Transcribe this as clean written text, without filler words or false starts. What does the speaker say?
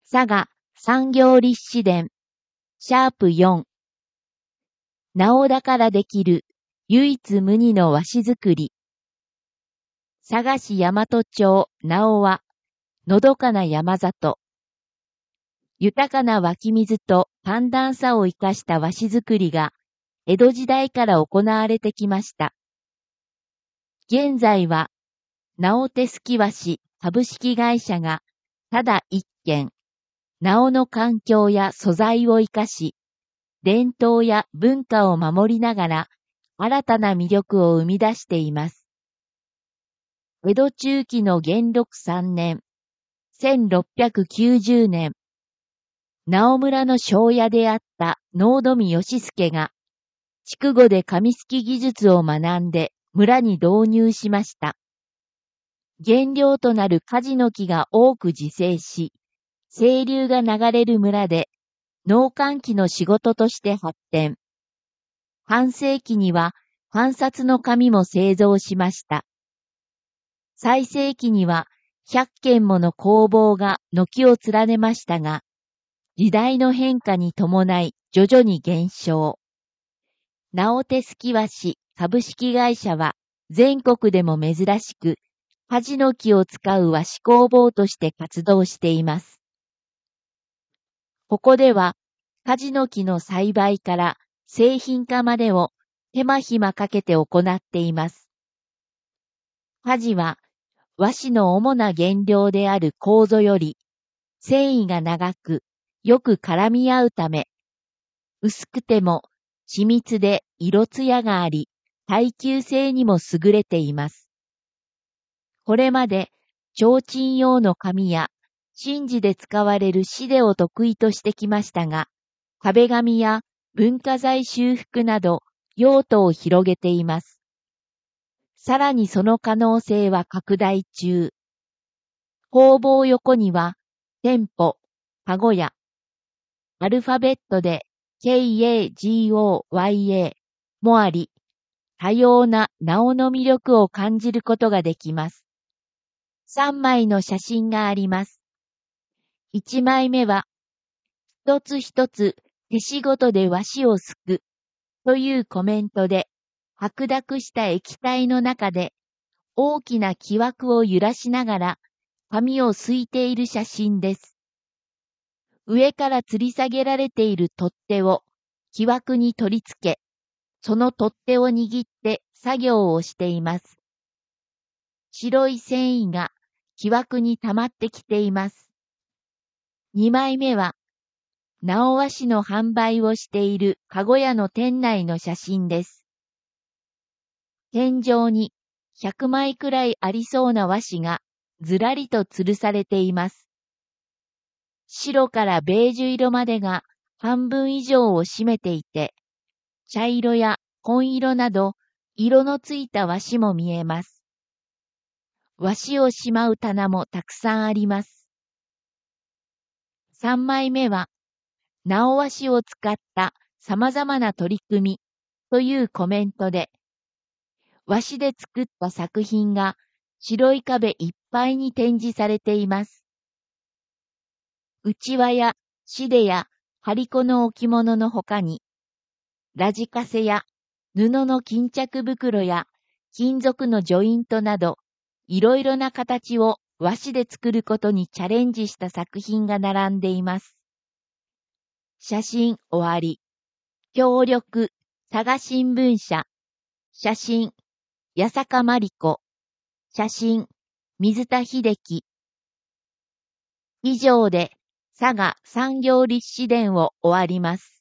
佐賀産業立志伝#4直尾だからできる唯一無二の和紙作り。佐賀市大和町直尾はのどかな山里。豊かな湧き水と寒暖差を生かした和紙作りが江戸時代から行われてきました。現在は直手すき和紙株式会社がただ一軒、直尾の環境や素材を生かし、伝統や文化を守りながら新たな魅力を生み出しています。江戸中期の元禄3年、1690年、直村の庄屋であった能富義助が、筑後で紙すき技術を学んで村に導入しました。原料となる梶の木が多く自生し、清流が流れる村で農閑期の仕事として発展。半世紀には版札の紙も製造しました。最盛期には100軒もの工房が軒を連ねましたが、時代の変化に伴い徐々に減少。直手すき和紙株式会社は全国でも珍しく、梶の木を使う和紙工房として活動しています。ここでは、梶の木の栽培から製品化までを手間暇かけて行っています。梶は和紙の主な原料である楮より繊維が長くよく絡み合うため、薄くても緻密で色艶があり、耐久性にも優れています。これまで提灯用の紙や神事で使われる紙でを得意としてきましたが、壁紙や文化財修復など用途を広げています。さらにその可能性は拡大中。工房横には店舗、かごや、アルファベットで KAGOYA もあり、多様な直尾の魅力を感じることができます。3枚の写真があります。1枚目は、一つ一つ手仕事で和紙をすくというコメントで、白濁した液体の中で大きな木枠を揺らしながら紙をすいている写真です。上から吊り下げられている取っ手を木枠に取り付け、その取っ手を握って作業をしています。白い繊維が木枠に溜まってきています。2枚目は、直尾和紙の販売をしているかご屋の店内の写真です。天井に100枚くらいありそうな和紙がずらりと吊るされています。白からベージュ色までが半分以上を占めていて、茶色や紺色など色のついた和紙も見えます。和紙をしまう棚もたくさんあります。3枚目は、直尾和紙を使った様々な取り組みというコメントで、和紙で作った作品が白い壁いっぱいに展示されています。うちわやシデや張り子の置物の他に、ラジカセや布の巾着袋や金属のジョイントなど、いろいろな形を和紙で作ることにチャレンジした作品が並んでいます。写真終わり。協力、佐賀新聞社。写真、八坂真理子。写真、水田秀樹。以上で佐賀産業立志伝を終わります。